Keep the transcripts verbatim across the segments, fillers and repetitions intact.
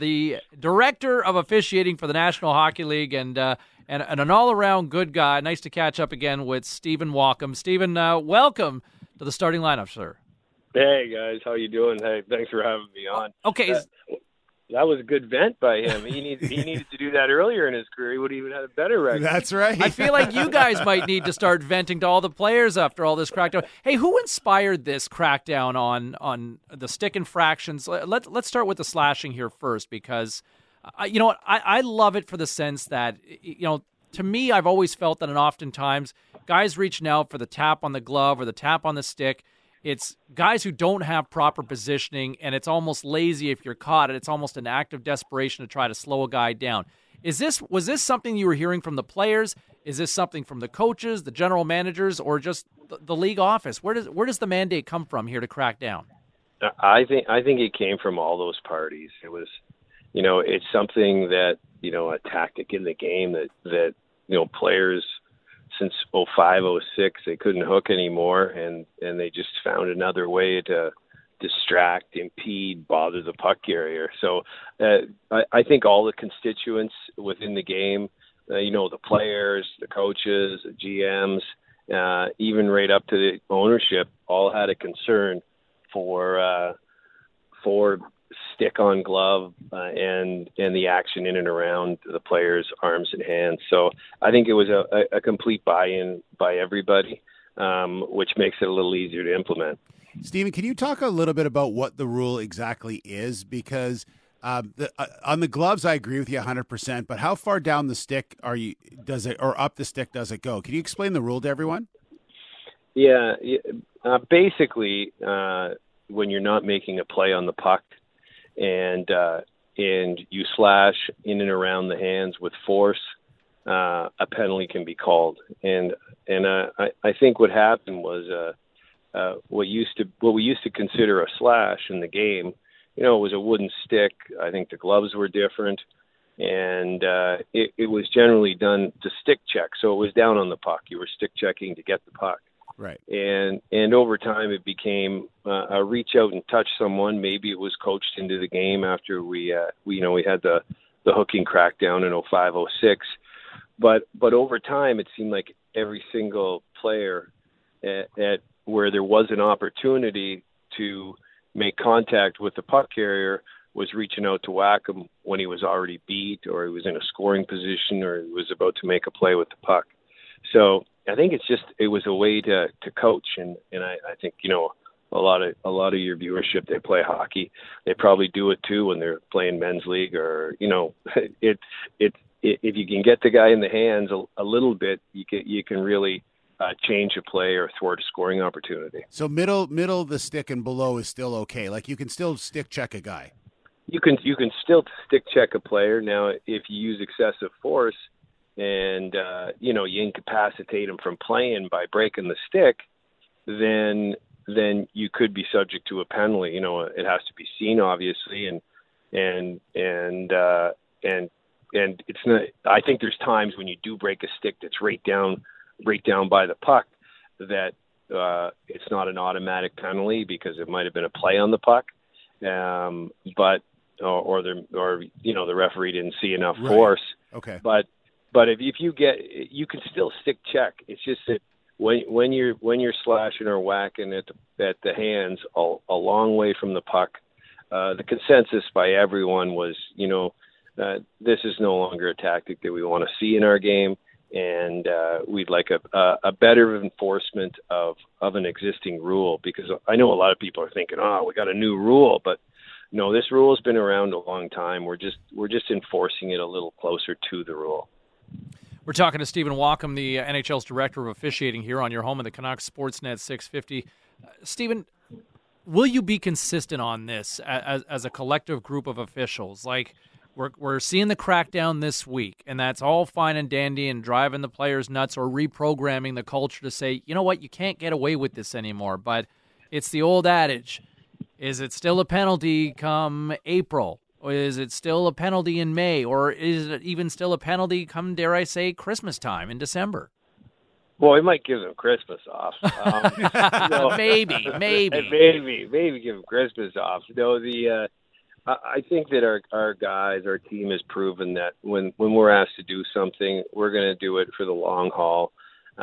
the director of officiating for the National Hockey League, and uh, and, and an all-around good guy. Nice to catch up again with Stephen Walkom. Stephen, uh, welcome to the starting lineup, sir. Hey, guys. How you doing? Hey, thanks for having me on. Okay. That, that was a good vent by him. He needed, he needed to do that earlier in his career. He would have even had a better record. That's right. I feel like you guys might need to start venting to all the players after all this crackdown. Hey, who inspired this crackdown on on the stick infractions? Let, let's start with the slashing here first, because, uh, you know what, I, I love it for the sense that, you know, to me, I've always felt that, and oftentimes guys reaching out for the tap on the glove or the tap on the stick, it's guys who don't have proper positioning, and it's almost lazy if you're caught. It's almost an act of desperation to try to slow a guy down. Is this was this something you were hearing from the players? Is this something from the coaches, the general managers, or just the, the league office? Where does where does the mandate come from here to crack down? I think I think it came from all those parties. It was, you know, it's something that, you know, a tactic in the game that that you know players. Since oh five, oh six, they couldn't hook anymore, and, and they just found another way to distract, impede, bother the puck carrier. So uh, I, I think all the constituents within the game, uh, you know, the players, the coaches, the G Ms, uh, even right up to the ownership, all had a concern for uh, for stick on glove uh, and and the action in and around the players' arms and hands. So I think it was a, a complete buy-in by everybody, um, which makes it a little easier to implement. Stephen, can you talk a little bit about what the rule exactly is? Because um, the, uh, on the gloves, I agree with you one hundred percent, but how far down the stick are you, does it, or up the stick does it go? Can you explain the rule to everyone? Yeah, uh, basically, uh, when you're not making a play on the puck, and uh, and you slash in and around the hands with force, uh, a penalty can be called. And and uh, I, I think what happened was uh, uh, what used to what we used to consider a slash in the game, you know, it was a wooden stick. I think the gloves were different, and uh, it, it was generally done to stick check. So it was down on the puck. You were stick checking to get the puck. Right. And and over time it became uh, a reach out and touch someone. Maybe it was coached into the game after we, uh, we you know, we had the, the hooking crackdown in oh five, oh six. But but over time it seemed like every single player at, at where there was an opportunity to make contact with the puck carrier was reaching out to whack him when he was already beat, or he was in a scoring position, or he was about to make a play with the puck. So I think it's just it was a way to, to coach, and, and I, I think, you know, a lot of a lot of your viewership, they play hockey. They probably do it too when they're playing men's league, or, you know, it it, it if you can get the guy in the hands a, a little bit, you can you can really uh, change a play or thwart a scoring opportunity. So middle middle of the stick and below is still okay. Like you can still stick check a guy. You can you can still stick check a player. Now, if you use excessive force, and, uh, you know, you incapacitate him from playing by breaking the stick, then then you could be subject to a penalty. You know, it has to be seen, obviously, and and and uh, and and it's not. I think there's times when you do break a stick that's right down, right down by the puck, that uh, it's not an automatic penalty because it might have been a play on the puck, um, but or or, the, or you know the referee didn't see enough Right. force. Okay, but. But if, if you get, you can still stick check. It's just that when when you're when you're slashing or whacking at the, at the hands a, a long way from the puck, uh, the consensus by everyone was, you know, uh, this is no longer a tactic that we want to see in our game, and uh, we'd like a, a a better enforcement of of an existing rule. Because I know a lot of people are thinking, oh, we got a new rule, but no, this rule has been around a long time. We're just we're just enforcing it a little closer to the rule. We're talking to Stephen Walkom, the N H L's Director of Officiating, here on your home of the Canucks Sportsnet six fifty. Uh, Stephen, will you be consistent on this as, as a collective group of officials? Like, we're we're seeing the crackdown this week, and that's all fine and dandy and driving the players nuts or reprogramming the culture to say, you know what, you can't get away with this anymore. But it's the old adage, is it still a penalty come April? Or is it still a penalty in May? Or is it even still a penalty come, dare I say, Christmas time in December? Well, we might give them Christmas off. Um, you know, maybe, maybe. maybe, maybe give them Christmas off. You know, the, uh, I, I think that our our guys, our team has proven that when when we're asked to do something, we're going to do it for the long haul,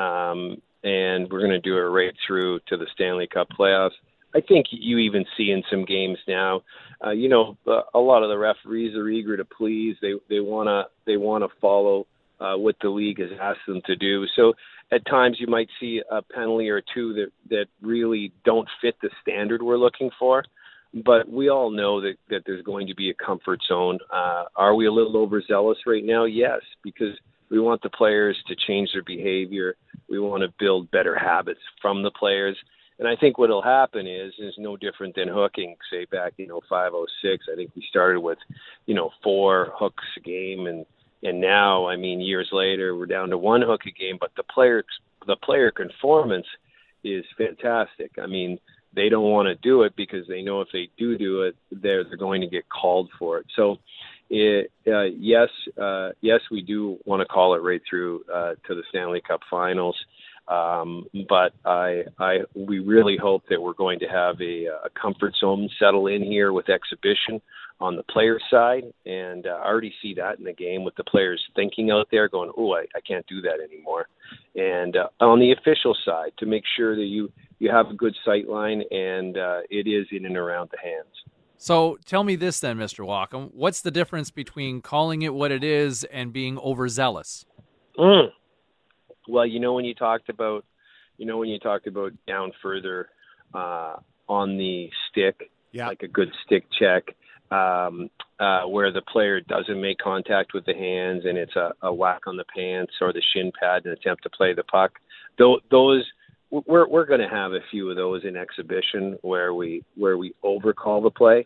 um, and we're going to do it right through to the Stanley Cup playoffs. I think you even see in some games now, uh, you know, uh, a lot of the referees are eager to please. They they wanna they wanna follow uh, what the league has asked them to do. So at times you might see a penalty or two that that really don't fit the standard we're looking for. But we all know that, that there's going to be a comfort zone. Uh, are we a little overzealous right now? Yes, because we want the players to change their behavior. We want to build better habits from the players. And I think what will happen is is no different than hooking, say back in oh five, oh six. I think we started with, you know, four hooks a game, and and now, I mean, years later, we're down to one hook a game. But the player the player conformance is fantastic. I mean, they don't want to do it because they know if they do do it, they're they're going to get called for it. So, it, uh, yes, uh, yes, we do want to call it right through uh, to the Stanley Cup Finals. Um, but I, I, we really hope that we're going to have a, a comfort zone settle in here with exhibition on the player side. And uh, I already see that in the game with the players thinking out there going, oh, I, I can't do that anymore. And uh, on the official side, to make sure that you, you have a good sight line and uh, it is in and around the hands. So tell me this then, Mister Walkham. What's the difference between calling it what it is and being overzealous? Mm. Well, you know, when you talked about, you know, when you talked about down further uh, on the stick, yeah. like a good stick check, um, uh, where the player doesn't make contact with the hands and it's a, a whack on the pants or the shin pad in an attempt to play the puck. Those, those we're we're going to have a few of those in exhibition where we where we overcall the play,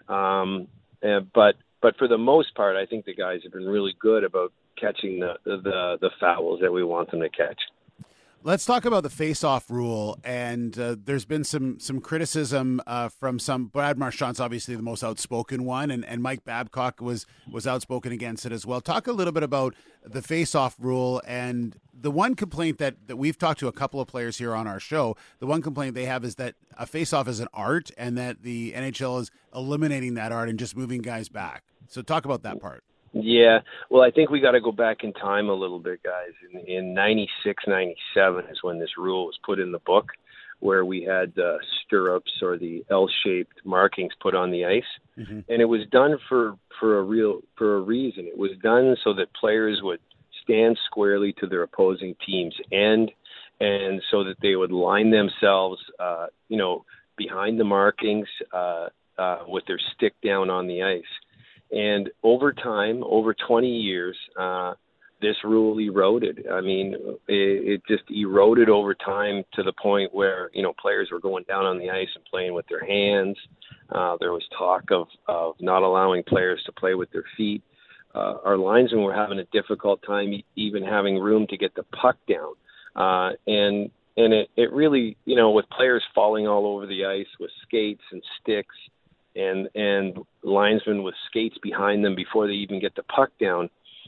um, uh, but but for the most part, I think the guys have been really good about catching the, the the fouls that we want them to catch. Let's talk about the face-off rule, and uh, there's been some some criticism uh, from some. Brad Marchand's obviously the most outspoken one, and, and Mike Babcock was was outspoken against it as well. Talk a little bit about the face-off rule, and the one complaint that, that we've talked to a couple of players here on our show, the one complaint they have is that a face-off is an art, and that the N H L is eliminating that art and just moving guys back. So talk about that part. Yeah, well, I think we got to go back in time a little bit, guys. In, in ninety-six, ninety-seven is when this rule was put in the book, where we had uh, stirrups or the L-shaped markings put on the ice, mm-hmm. and it was done for for a real for a reason. It was done so that players would stand squarely to their opposing team's end, and so that they would line themselves, uh, you know, behind the markings uh, uh, with their stick down on the ice. And over time, over twenty years, uh, this rule eroded. I mean, it, it just eroded over time to the point where, you know, players were going down on the ice and playing with their hands. Uh, there was talk of, of not allowing players to play with their feet. Uh, our linesmen were having a difficult time even having room to get the puck down. Uh, and and it, it really, you know, with players falling all over the ice with skates and sticks, and and linesmen with skates behind them before they even get the puck down,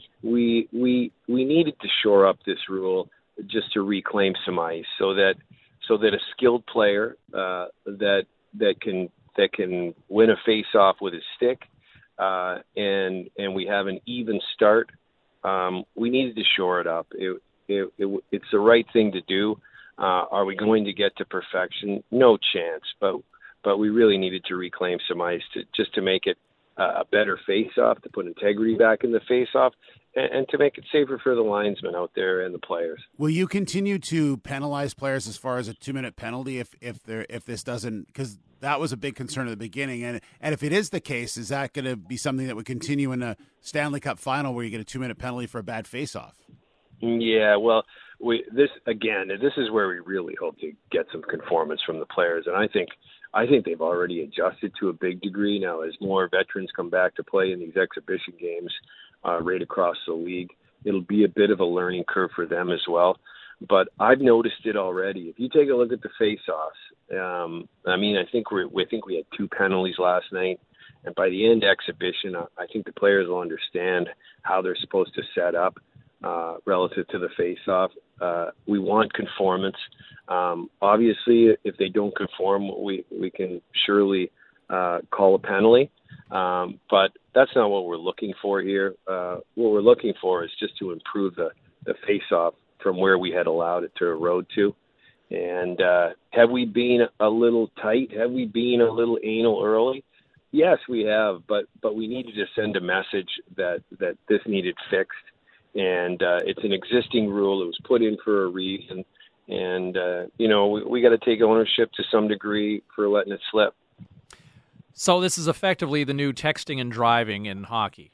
we we we needed to shore up this rule just to reclaim some ice, so that so that a skilled player uh, that that can that can win a face-off with his stick, uh, and and we have an even start. Um, we needed to shore it up. It, it, it it's the right thing to do. Uh, are we going to get to perfection? No chance, but. But we really needed to reclaim some ice to just to make it uh, a better face-off, to put integrity back in the face-off, and, and to make it safer for the linesmen out there and the players. Will you continue to penalize players as far as a two-minute penalty if if there if this doesn't? Because that was a big concern at the beginning, and and if it is the case, is that going to be something that would continue in a Stanley Cup final where you get a two-minute penalty for a bad face-off? Yeah, well, we this again, this is where we really hope to get some conformance from the players, and I think. I think they've already adjusted to a big degree now as more veterans come back to play in these exhibition games uh, right across the league. It'll be a bit of a learning curve for them as well. But I've noticed it already. If you take a look at the face-offs, um, I mean, I think we we think we had two penalties last night. And by the end exhibition, I think the players will understand how they're supposed to set up uh, relative to the face-off. Uh, we want conformance. Um, obviously, if they don't conform, we, we can surely uh, call a penalty. Um, but that's not what we're looking for here. Uh, what we're looking for is just to improve the, the face-off from where we had allowed it to erode to. And uh, have we been a little tight? Have we been a little anal early? Yes, we have, but but we needed to send a message that, that this needed fixed. And uh, it's an existing rule. It was put in for a reason. And, uh, you know, we, we got to take ownership to some degree for letting it slip. So this is effectively the new texting and driving in hockey.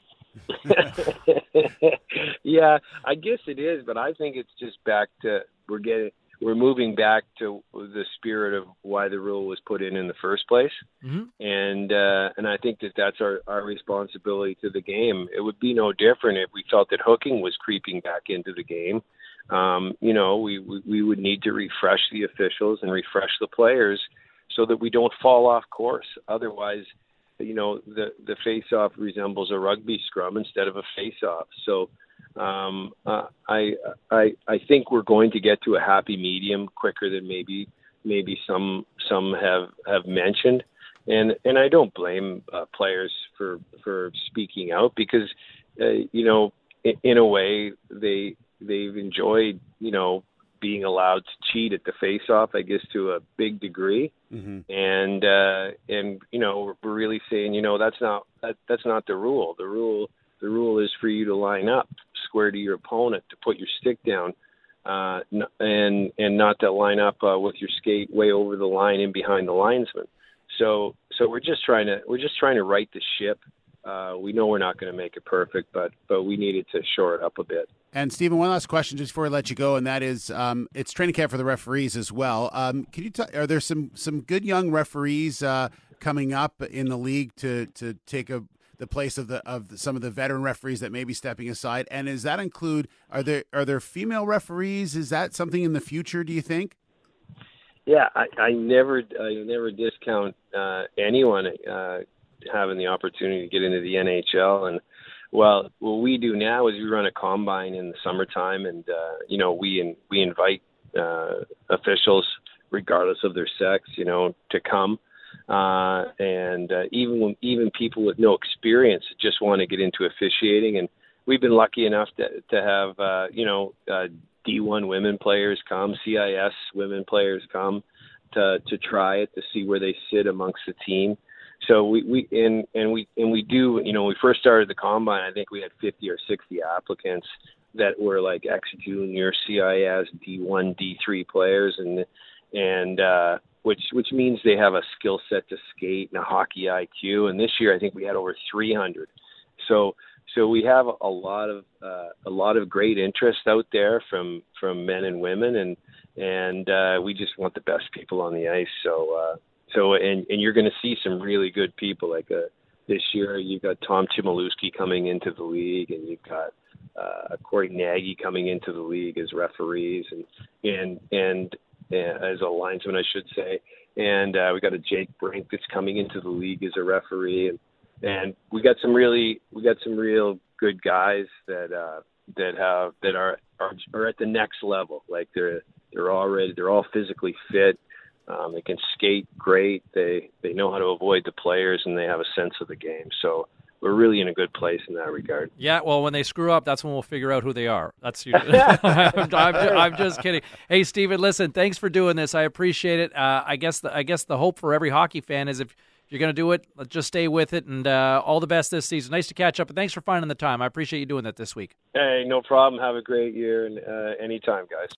Yeah, I guess it is, but I think it's just back to we're getting we're moving back to the spirit of why the rule was put in in the first place, mm-hmm. and uh, and I think that that's our, our responsibility to the game. It would be no different if we felt that hooking was creeping back into the game. Um, you know, we, we we would need to refresh the officials and refresh the players so that we don't fall off course. Otherwise, you know, the, the face-off resembles a rugby scrum instead of a face-off. So um, uh, I, I I think we're going to get to a happy medium quicker than maybe maybe some some have, have mentioned. And and I don't blame uh, players for for speaking out because, uh, you know, in, in a way they they've enjoyed, you know, being allowed to cheat at the face-off, I guess, to a big degree. Mm-hmm. And, uh, and, you know, we're really saying, you know, that's not, that, that's not the rule. The rule, the rule is for you to line up square to your opponent, to put your stick down, uh, and, and not to line up uh, with your skate way over the line and behind the linesman. So, so we're just trying to, we're just trying to right the ship. Uh, we know we're not going to make it perfect, but, but we needed to shore it up a bit. And Stephen, one last question just before I let you go, and that is, um, it's training camp for the referees as well. Um, can you t- are there some some good young referees uh, coming up in the league to to take a the place of the of the, some of the veteran referees that may be stepping aside? And does that include are there are there female referees? Is that something in the future? Do you think? Yeah, I, I never I never discount uh, anyone uh, having the opportunity to get into the N H L. And Well, what we do now is we run a combine in the summertime, and uh, you know we in, we invite uh, officials, regardless of their sex, you know, to come, uh, and uh, even when, even people with no experience just want to get into officiating. And we've been lucky enough to to have uh, you know uh, D one women players come, C I S women players come to to try it, to see where they sit amongst the team. So we, we and, and we and we do, you know, when we first started the combine, I think we had fifty or sixty applicants that were like ex-junior, C I S, D one, D three players, and and uh, which which means they have a skill set to skate and a hockey I Q. And this year, I think we had over three hundred. So so we have a lot of uh, a lot of great interest out there from from men and women, and and uh, we just want the best people on the ice. So. Uh, So, and, and you're going to see some really good people. Like uh, this year, you've got Tom Chmielewski coming into the league, and you've got uh, Corey Nagy coming into the league as referees, and and and uh, as a linesman, I should say. And uh, we got a Jake Brink that's coming into the league as a referee, and and we got some really we got some real good guys that uh, that have that are, are are at the next level. Like they're they're already they're all physically fit. Um, they can skate great. They they know how to avoid the players, and they have a sense of the game. So we're really in a good place in that regard. Yeah, well, when they screw up, that's when we'll figure out who they are. That's usually, I'm, I'm, I'm just kidding. Hey, Stephen, listen, thanks for doing this. I appreciate it. Uh, I guess the, I guess the hope for every hockey fan is if you're going to do it, let's just stay with it, and uh, all the best this season. Nice to catch up, and thanks for finding the time. I appreciate you doing that this week. Hey, no problem. Have a great year, and uh, anytime, guys.